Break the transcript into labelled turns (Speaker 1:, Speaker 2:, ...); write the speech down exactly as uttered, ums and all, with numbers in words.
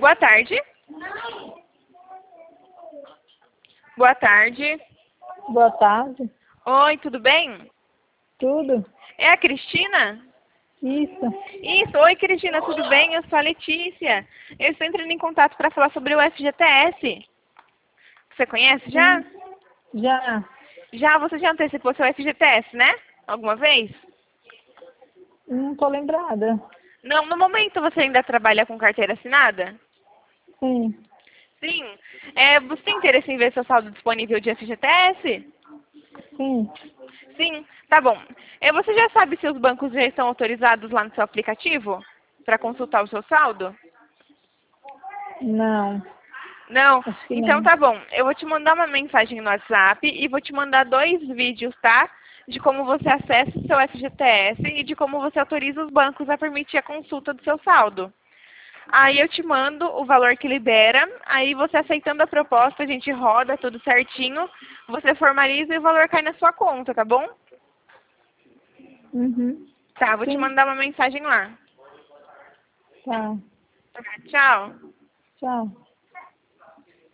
Speaker 1: Boa tarde. Boa tarde.
Speaker 2: Boa tarde.
Speaker 1: Oi, tudo bem?
Speaker 2: Tudo?
Speaker 1: É a Cristina?
Speaker 2: Isso.
Speaker 1: Isso. Oi, Cristina, tudo bem? Eu sou a Letícia. Eu estou entrando em contato para falar sobre o F G T S. Você conhece já?
Speaker 2: Hum, Já.
Speaker 1: Já, você já antecipou seu F G T S, né? Alguma vez?
Speaker 2: Não tô lembrada.
Speaker 1: Não, no momento você ainda trabalha com carteira assinada?
Speaker 2: Sim.
Speaker 1: Sim. É, você tem interesse em ver seu saldo disponível de F G T S?
Speaker 2: Sim.
Speaker 1: Sim, tá bom. É, você já sabe se os bancos já estão autorizados lá no seu aplicativo para consultar o seu saldo?
Speaker 2: Não.
Speaker 1: Não?
Speaker 2: Acho que
Speaker 1: Então
Speaker 2: não.
Speaker 1: tá bom. Eu vou te mandar uma mensagem no WhatsApp e vou te mandar dois vídeos, tá? De como você acessa o seu F G T S e de como você autoriza os bancos a permitir a consulta do seu saldo. Aí eu te mando o valor que libera, aí você aceitando a proposta, a gente roda tudo certinho, você formaliza e o valor cai na sua conta, tá bom?
Speaker 2: Uhum.
Speaker 1: Tá, vou te
Speaker 2: Sim.
Speaker 1: mandar uma mensagem lá.
Speaker 2: Tá.
Speaker 1: Tá, tchau.
Speaker 2: Tchau.